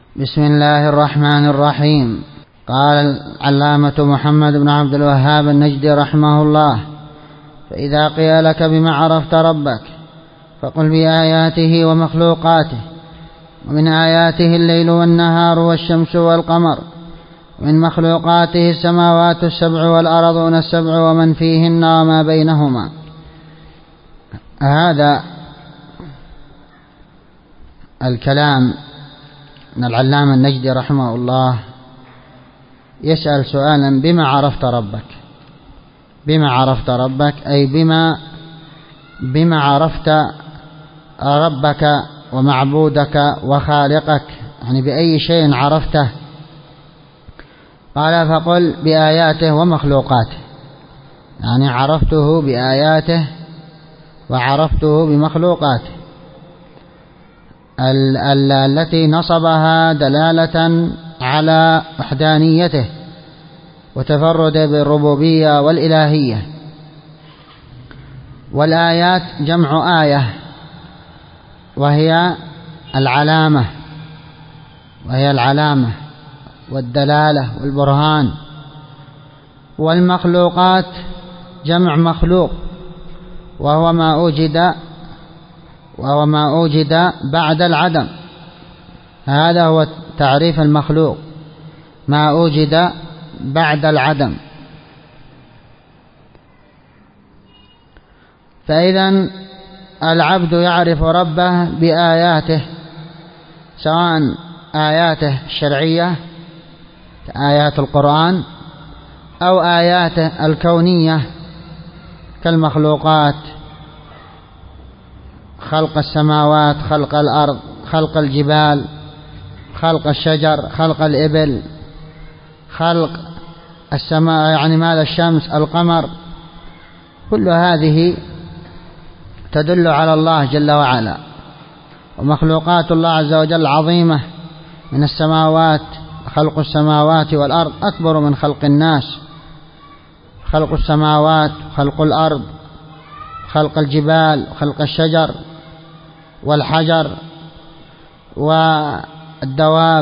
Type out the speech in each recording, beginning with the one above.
بسم الله الرحمن الرحيم. قال العلامة محمد بن عبد الوهاب النجدي رحمه الله: فإذا قيل لك بما عرفت ربك فقل بآياته ومخلوقاته، ومن آياته الليل والنهار والشمس والقمر، ومن مخلوقاته السماوات السبع والأرضون السبع ومن فيهن وما بينهما. هذا الكلام من العلامة النجدي رحمه الله يسأل سؤالا: بما عرفت ربك؟ بما عرفت ربك أي بما عرفت ربك ومعبودك وخالقك، يعني بأي شيء عرفته؟ قال: فقل بآياته ومخلوقاته، يعني عرفته بآياته وعرفته بمخلوقاته التي نصبها دلالة على وحدانيته وتفرد بالربوبية والإلهية. والآيات جمع آية، وهي العلامة والدلالة والبرهان. والمخلوقات جمع مخلوق، وهو ما أوجد بعد العدم. هذا هو تعريف المخلوق: ما أوجد بعد العدم. فإذا العبد يعرف ربه بآياته، سواء آياته الشرعية كآيات القرآن أو آياته الكونية كالمخلوقات: خلق السماوات، خلق الأرض، خلق الجبال، خلق الشجر، خلق الإبل، خلق السماء، يعني ماذا، الشمس، القمر. كل هذه تدل على الله جل وعلا. ومخلوقات الله عز وجل عظيمة من السماوات، خلق السماوات والأرض أكبر من خلق الناس. خلق السماوات، خلق الأرض، خلق الجبال، خلق الشجر والحجر والدواب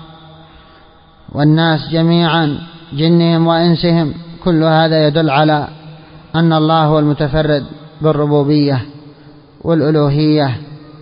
والناس جميعا، جنهم وإنسهم، كل هذا يدل على أن الله هو المتفرد بالربوبية والألوهية.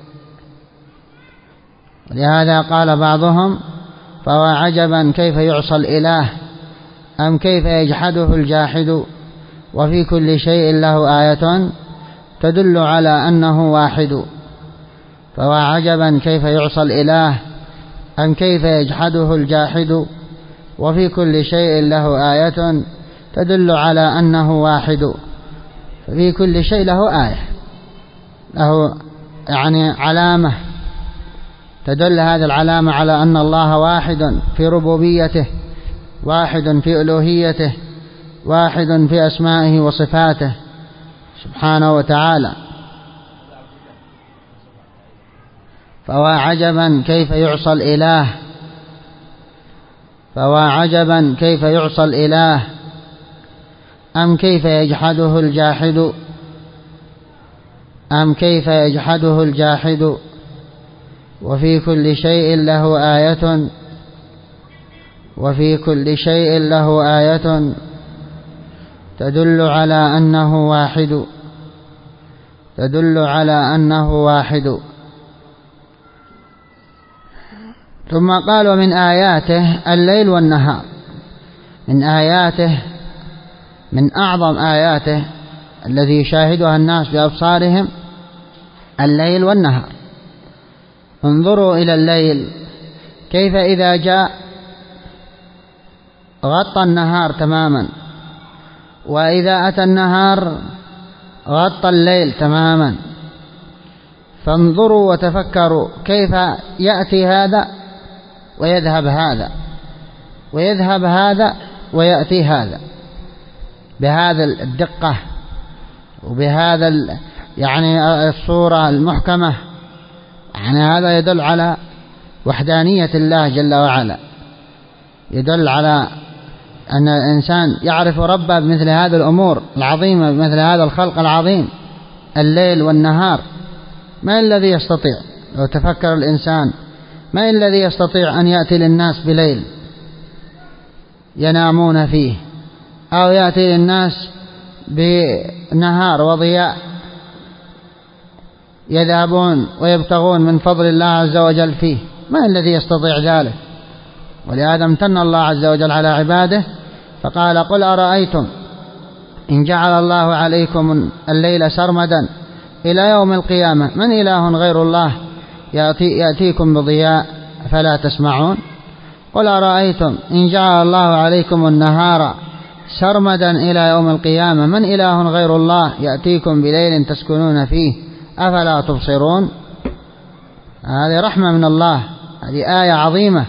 لهذا قال بعضهم: فهو عجبا كيف يعصى الإله أم كيف يجحده الجاحد، وفي كل شيء له آية تدل على أنه واحد. فهو عجبا كيف يعصى الإله أم كيف يجحده الجاحد، وفي كل شيء له آية تدل على أنه واحد. ففي كل شيء له آية، له يعني علامة تدل هذه العلامة على أن الله واحد في ربوبيته، واحد في ألوهيته، واحد في أسمائه وصفاته سبحانه وتعالى. فهو عجبا كيف يعصى الإله، فهو عجبا كيف يعصى الإله أم كيف يجحده الجاحد، أم كيف يجحده الجاحد، وفي كل شيء له آية، وفي كل شيء له آية تدل على أنه واحد، تدل على أنه واحد. ثم قال: ومن آياته الليل والنهار. من آياته، من أعظم آياته الذي يشاهدها الناس بأبصارهم الليل والنهار. انظروا إلى الليل كيف إذا جاء غطى النهار تماما، وإذا أتى النهار غطى الليل تماما. فانظروا وتفكروا كيف يأتي هذا ويذهب هذا، ويذهب هذا ويأتي هذا، بهذا الدقة وبهذا يعني الصورة المحكمة. يعني هذا يدل على وحدانية الله جل وعلا، يدل على أن الإنسان يعرف ربه بمثل هذه الأمور العظيمة، بمثل هذا الخلق العظيم، الليل والنهار. ما الذي يستطيع لو تفكر الإنسان من الذي يستطيع أن يأتي للناس بليل ينامون فيه، أو يأتي للناس بنهار وضياء يذهبون ويبتغون من فضل الله عز وجل فيه؟ من الذي يستطيع ذلك؟ ولهذا امتن الله عز وجل على عباده فقال: قل أرأيتم إن جعل الله عليكم الليل سرمدا إلى يوم القيامة من إله غير الله يأتيكم بضياء فلا تسمعون؟ قل أرأيتم إن جعل الله عليكم النهار سرمدا إلى يوم القيامة من إله غير الله يأتيكم بليل تسكنون فيه أفلا تبصرون؟ هذه رحمة من الله، هذه آية عظيمة.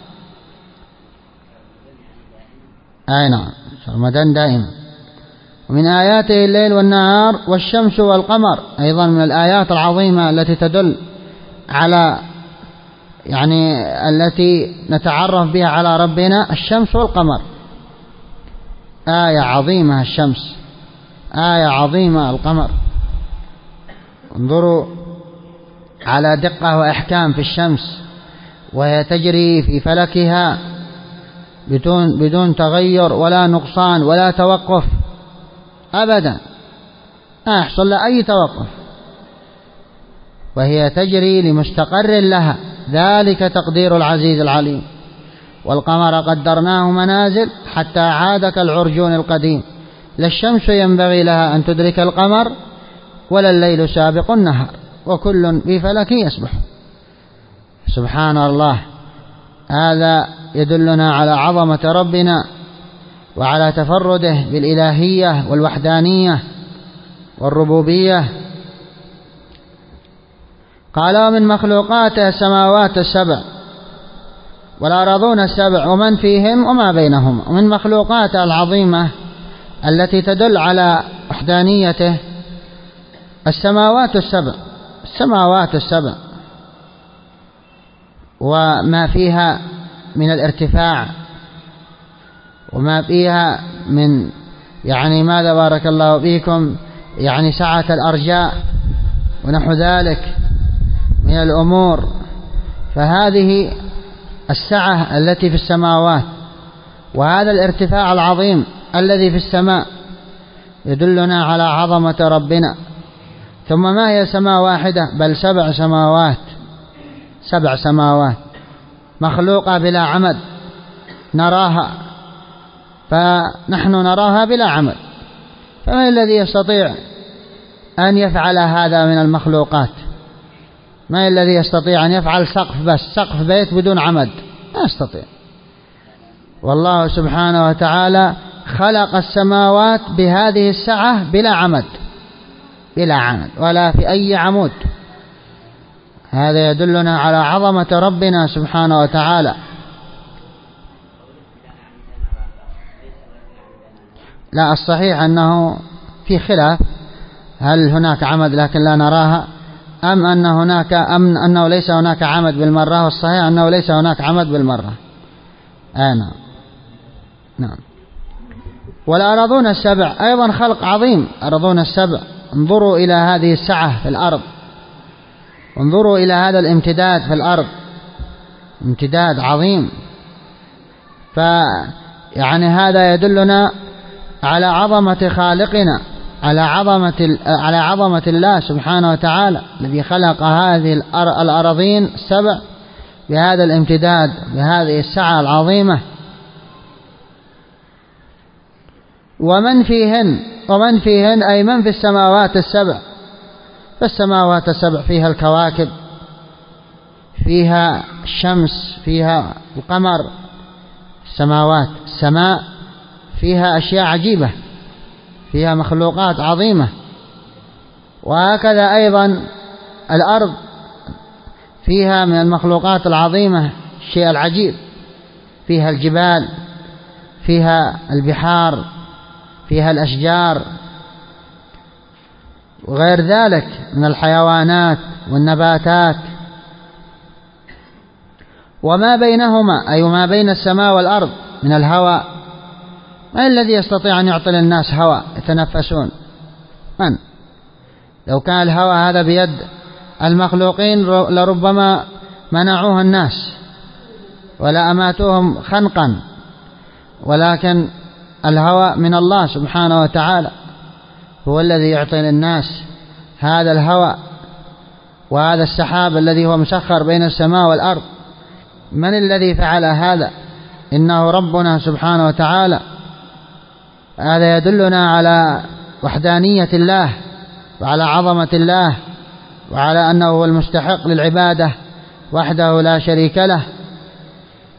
نعم، سرمدا دائما. ومن آياته الليل والنهار والشمس والقمر، أيضا من الآيات العظيمة التي تدل على التي نتعرف بها على ربنا الشمس والقمر. آية عظيمة الشمس، آية عظيمة القمر. انظروا على دقة وإحكام في الشمس وهي تجري في فلكها بدون تغير ولا نقصان ولا توقف أبدا، لا يحصل لها أي توقف، وهي تجري لمستقر لها، ذلك تقدير العزيز العليم. والقمر قدرناه منازل حتى عاد كالعرجون القديم، لا الشمس ينبغي لها أن تدرك القمر ولا الليل سابق النهار وكل في فلك يسبح. سبحان الله. هذا يدلنا على عظمة ربنا وعلى تفرده بالإلهية والوحدانية والربوبية. قال: ومن مخلوقاته السماوات السبع والأراضون السبع ومن فيهم وما بينهما. ومن مخلوقاته العظيمة التي تدل على وحدانيته السماوات السبع، السماوات السبع وما فيها من الارتفاع وما فيها من ماذا بارك الله فيكم سعة الأرجاء ونحو ذلك من الأمور. فهذه السعة التي في السماوات وهذا الارتفاع العظيم الذي في السماء يدلنا على عظمة ربنا. ثم ما هي سماء واحدة بل 7 سماوات، 7 سماوات مخلوقة بلا عمد نراها، فنحن نراها بلا عمد. فمن الذي يستطيع أن يفعل هذا من المخلوقات؟ ما الذي يستطيع أن يفعل سقف بس، سقف بيت بدون عمد؟ لا يستطيع. والله سبحانه وتعالى خلق السماوات بهذه السعة بلا عمد، بلا عمد ولا في أي عمود. هذا يدلنا على عظمة ربنا سبحانه وتعالى. لا، الصحيح أنه في خلاف، هل هناك عمد لكن لا نراها أم أنه ليس هناك عمد بالمرة؟ والصحيح أنه ليس هناك عمد بالمرة. نعم. والأراضون السبع أيضا خلق عظيم، أراضون السبع. انظروا إلى هذه السعة في الأرض، انظروا إلى هذا الامتداد في الأرض، امتداد عظيم. هذا يدلنا على عظمة خالقنا، على عظمة الله سبحانه وتعالى الذي خلق هذه الأراضين السبع بهذا الامتداد بهذه السعة العظيمة. ومن فيهن أي من في السماوات السبع. فالسماوات السبع فيها الكواكب، فيها الشمس، فيها القمر. السماء فيها أشياء عجيبة، فيها مخلوقات عظيمة. وهكذا أيضا الأرض فيها من المخلوقات العظيمة الشيء العجيب، فيها الجبال، فيها البحار، فيها الأشجار وغير ذلك من الحيوانات والنباتات. وما بينهما أي ما بين السماء والأرض من الهواء. من الذي يستطيع أن يعطي للناس هواء يتنفسون؟ من؟ لو كان الهواء هذا بيد المخلوقين لربما منعوها الناس ولا أماتوهم خنقا، ولكن الهوى من الله سبحانه وتعالى هو الذي يعطي للناس هذا الهوى وهذا السحاب الذي هو مسخر بين السماء والأرض. من الذي فعل هذا؟ إنه ربنا سبحانه وتعالى. هذا يدلنا على وحدانية الله وعلى عظمة الله وعلى أنه هو المستحق للعبادة وحده لا شريك له،